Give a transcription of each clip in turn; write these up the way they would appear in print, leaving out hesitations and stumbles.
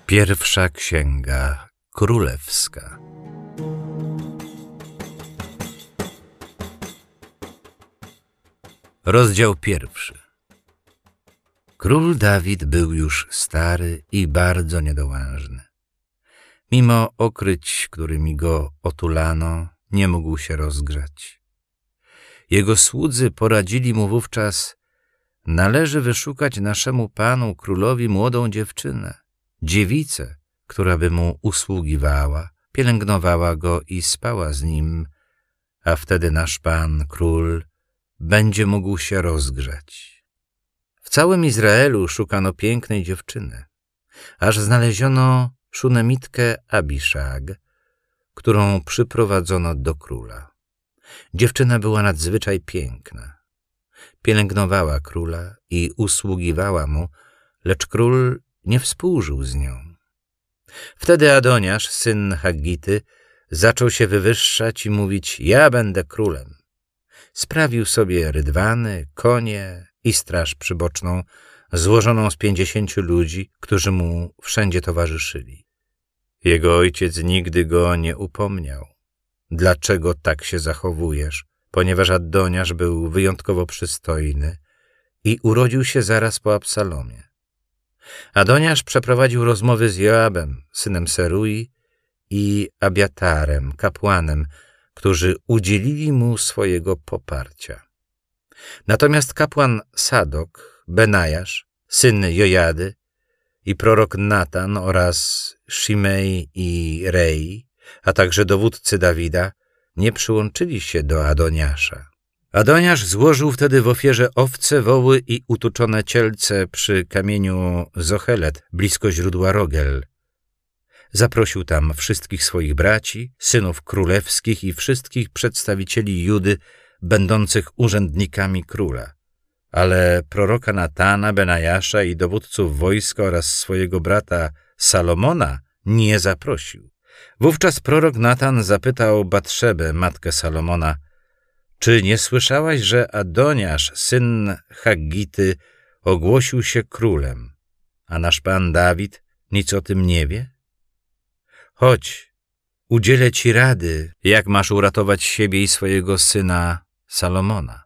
Pierwsza Księga Królewska. Rozdział 1. Król Dawid był już stary i bardzo niedołężny. Mimo okryć, którymi go otulano, nie mógł się rozgrzać. Jego słudzy poradzili mu wówczas: należy wyszukać naszemu panu królowi młodą dziewczynę, dziewicę, która by mu usługiwała, pielęgnowała go i spała z nim, a wtedy nasz pan król będzie mógł się rozgrzać. W całym Izraelu szukano pięknej dziewczyny, aż znaleziono szunemitkę Abiszag, którą przyprowadzono do króla. Dziewczyna była nadzwyczaj piękna. Pielęgnowała króla i usługiwała mu, lecz król nie współżył z nią. Wtedy Adoniasz, syn Haggity, zaczął się wywyższać i mówić: ja będę królem. Sprawił sobie rydwany, konie i straż przyboczną, złożoną z 50 ludzi, którzy mu wszędzie towarzyszyli. Jego ojciec nigdy go nie upomniał: dlaczego tak się zachowujesz? Ponieważ Adoniasz był wyjątkowo przystojny i urodził się zaraz po Absalomie. Adoniasz przeprowadził rozmowy z Joabem, synem Serui, i Abiatarem, kapłanem, którzy udzielili mu swojego poparcia. Natomiast kapłan Sadok, Benajasz, syn Jojady, i prorok Natan oraz Shimei i Rei, a także dowódcy Dawida, nie przyłączyli się do Adoniasza. Adoniasz złożył wtedy w ofierze owce, woły i utuczone cielce przy kamieniu Zochelet, blisko źródła Rogel. Zaprosił tam wszystkich swoich braci, synów królewskich i wszystkich przedstawicieli Judy, będących urzędnikami króla. Ale proroka Natana, Benajasza i dowódców wojska oraz swojego brata Salomona nie zaprosił. Wówczas prorok Natan zapytał Batszebę, matkę Salomona: czy nie słyszałaś, że Adoniasz, syn Haggity, ogłosił się królem, a nasz pan Dawid nic o tym nie wie? Chodź, udzielę ci rady, jak masz uratować siebie i swojego syna Salomona.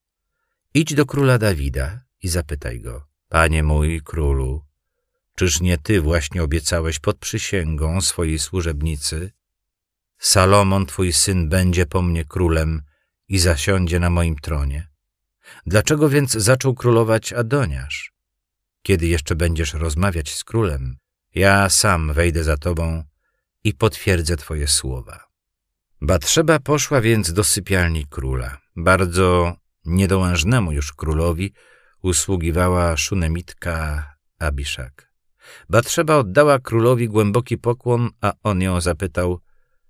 Idź do króla Dawida i zapytaj go: panie mój królu, czyż nie ty właśnie obiecałeś pod przysięgą swojej służebnicy: Salomon, twój syn, będzie po mnie królem i zasiądzie na moim tronie? Dlaczego więc zaczął królować Adoniasz? Kiedy jeszcze będziesz rozmawiać z królem, ja sam wejdę za tobą i potwierdzę twoje słowa. Batszeba poszła więc do sypialni króla. Bardzo niedołężnemu już królowi usługiwała szunemitka Abiszag. Batszeba oddała królowi głęboki pokłon, a on ją zapytał: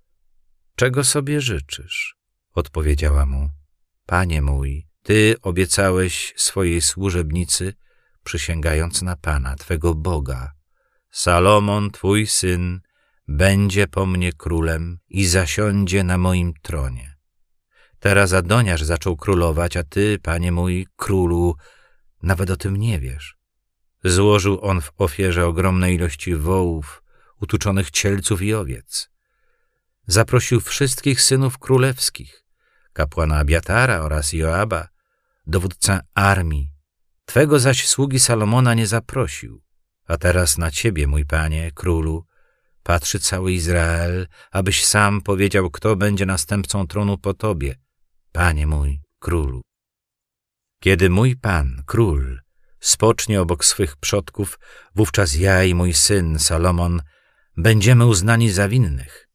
czego sobie życzysz? Odpowiedziała mu: panie mój, ty obiecałeś swojej służebnicy, przysięgając na Pana, twego Boga: Salomon, twój syn, będzie po mnie królem i zasiądzie na moim tronie. Teraz Adoniasz zaczął królować, a ty, panie mój królu, nawet o tym nie wiesz. Złożył on w ofierze ogromne ilości wołów, utuczonych cielców i owiec. Zaprosił wszystkich synów królewskich, kapłana Abiatara oraz Joaba, dowódcę armii. Twego zaś sługi Salomona nie zaprosił. A teraz na ciebie, mój panie królu, patrzy cały Izrael, abyś sam powiedział, kto będzie następcą tronu po tobie, panie mój królu. Kiedy mój pan, król, spocznie obok swych przodków, wówczas ja i mój syn Salomon będziemy uznani za winnych.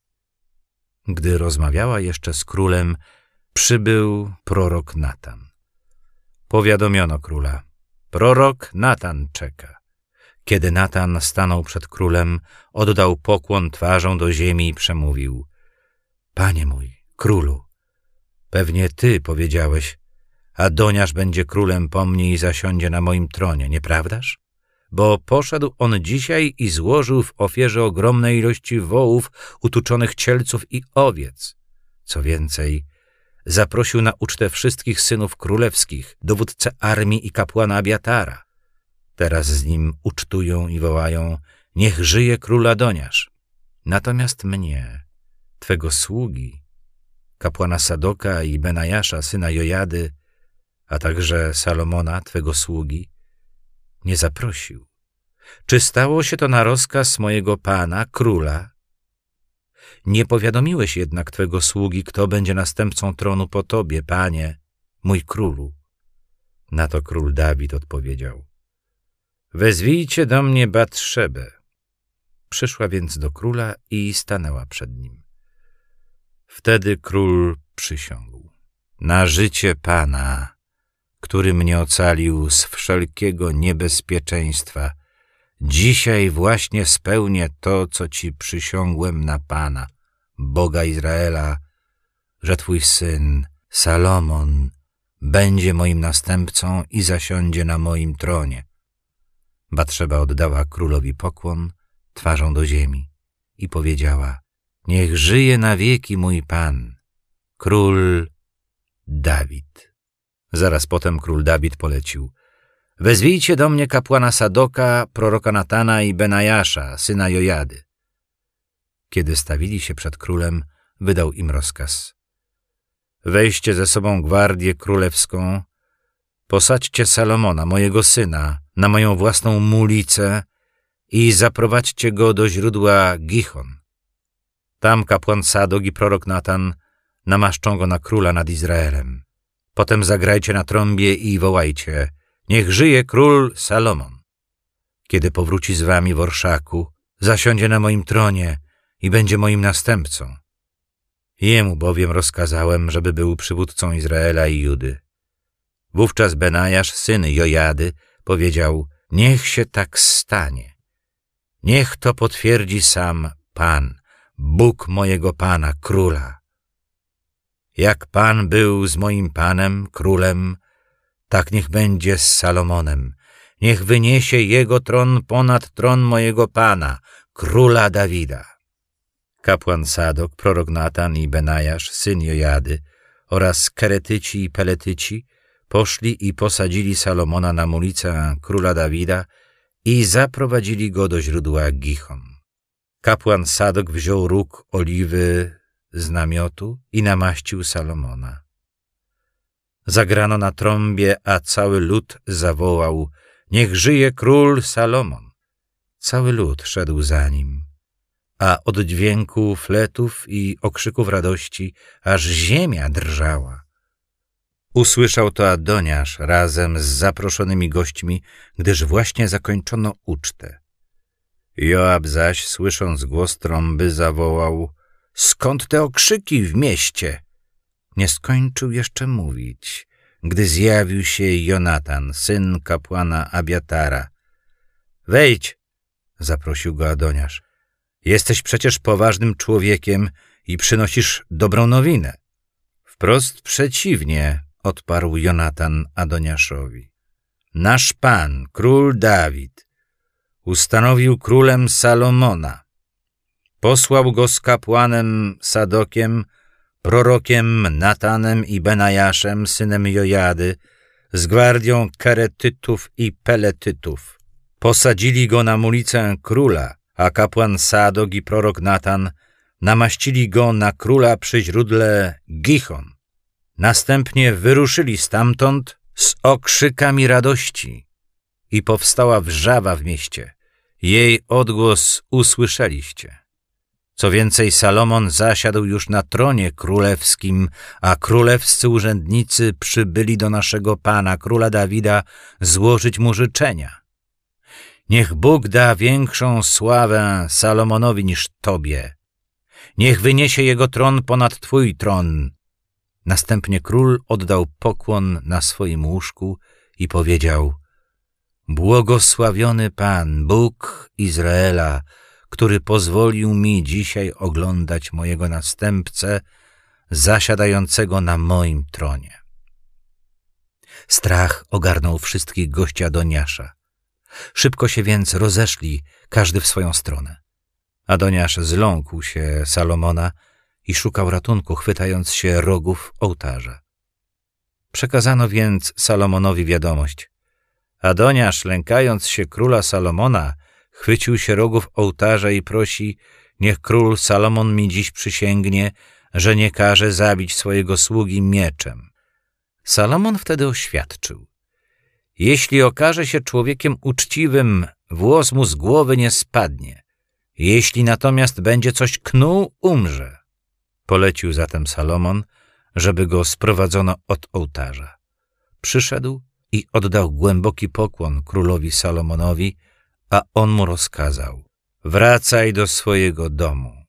Gdy rozmawiała jeszcze z królem, przybył prorok Natan. Powiadomiono króla: prorok Natan czeka. Kiedy Natan stanął przed królem, oddał pokłon twarzą do ziemi i przemówił: panie mój królu, pewnie ty powiedziałeś: Adoniasz będzie królem po mnie i zasiądzie na moim tronie, nieprawdaż? Bo poszedł on dzisiaj i złożył w ofierze ogromne ilości wołów, utuczonych cielców i owiec. Co więcej, zaprosił na ucztę wszystkich synów królewskich, dowódcę armii i kapłana Abiatara. Teraz z nim ucztują i wołają: Niech żyje król Adoniasz. Natomiast mnie, twego sługi, kapłana Sadoka i Benajasza, syna Jojady, a także Salomona, twego sługi, nie zaprosił. Czy stało się to na rozkaz mojego pana, króla? Nie powiadomiłeś jednak twego sługi, kto będzie następcą tronu po tobie, panie, mój królu. Na to król Dawid odpowiedział: wezwijcie do mnie Batszebę. Przyszła więc do króla i stanęła przed nim. Wtedy król przysiągł: na życie Pana, który mnie ocalił z wszelkiego niebezpieczeństwa, dzisiaj właśnie spełnię to, co ci przysiągłem na Pana, Boga Izraela, że twój syn Salomon będzie moim następcą i zasiądzie na moim tronie. Batszeba oddała królowi pokłon twarzą do ziemi i powiedziała: niech żyje na wieki mój pan, król Dawid. Zaraz potem król Dawid polecił: wezwijcie do mnie kapłana Sadoka, proroka Natana i Benajasza, syna Jojady. Kiedy stawili się przed królem, wydał im rozkaz: weźcie ze sobą gwardię królewską, posadźcie Salomona, mojego syna, na moją własną mulicę i zaprowadźcie go do źródła Gichon. Tam kapłan Sadok i prorok Natan namaszczą go na króla nad Izraelem. Potem zagrajcie na trąbie i wołajcie: niech żyje król Salomon. Kiedy powróci z wami w orszaku, zasiądzie na moim tronie i będzie moim następcą. Jemu bowiem rozkazałem, żeby był przywódcą Izraela i Judy. Wówczas Benajasz, syn Jojady, powiedział: niech się tak stanie. Niech to potwierdzi sam Pan, Bóg mojego Pana, króla. Jak Pan był z moim Panem, królem, tak niech będzie z Salomonem. Niech wyniesie jego tron ponad tron mojego Pana, króla Dawida. Kapłan Sadok, prorok Natan i Benajasz, syn Jojady, oraz Keretyci i Peletyci poszli i posadzili Salomona na mulicę króla Dawida i zaprowadzili go do źródła Gichon. Kapłan Sadok wziął róg oliwy z namiotu i namaścił Salomona. Zagrano na trąbie, a cały lud zawołał: niech żyje król Salomon. Cały lud szedł za nim, a od dźwięku fletów i okrzyków radości aż ziemia drżała. Usłyszał to Adoniasz razem z zaproszonymi gośćmi, gdyż właśnie zakończono ucztę. Joab zaś, słysząc głos trąby, zawołał: skąd te okrzyki w mieście? Nie skończył jeszcze mówić, gdy zjawił się Jonatan, syn kapłana Abiatara. Wejdź, zaprosił go Adoniasz. Jesteś przecież poważnym człowiekiem i przynosisz dobrą nowinę. Wprost przeciwnie, odparł Jonatan Adoniaszowi. Nasz pan, król Dawid, ustanowił królem Salomona. Posłał go z kapłanem Sadokiem, prorokiem Natanem i Benajaszem, synem Jojady, z gwardią Keretytów i Peletytów. Posadzili go na mulicę króla, a kapłan Sadok i prorok Natan namaścili go na króla przy źródle Gichon. Następnie wyruszyli stamtąd z okrzykami radości i powstała wrzawa w mieście. Jej odgłos usłyszeliście. Co więcej, Salomon zasiadł już na tronie królewskim, a królewscy urzędnicy przybyli do naszego pana, króla Dawida, złożyć mu życzenia. Niech Bóg da większą sławę Salomonowi niż tobie. Niech wyniesie jego tron ponad twój tron. Następnie król oddał pokłon na swoim łóżku i powiedział: błogosławiony Pan, Bóg Izraela, który pozwolił mi dzisiaj oglądać mojego następcę zasiadającego na moim tronie. Strach ogarnął wszystkich gości Adoniasza. Szybko się więc rozeszli, każdy w swoją stronę. Adoniasz zląkł się Salomona i szukał ratunku, chwytając się rogów ołtarza. Przekazano więc Salomonowi wiadomość: Adoniasz, lękając się króla Salomona, chwycił się rogów ołtarza i prosi: niech król Salomon mi dziś przysięgnie, że nie każe zabić swojego sługi mieczem. Salomon wtedy oświadczył: jeśli okaże się człowiekiem uczciwym, włos mu z głowy nie spadnie. Jeśli natomiast będzie coś knuł, umrze. Polecił zatem Salomon, żeby go sprowadzono od ołtarza. Przyszedł i oddał głęboki pokłon królowi Salomonowi, a on mu rozkazał: wracaj do swojego domu.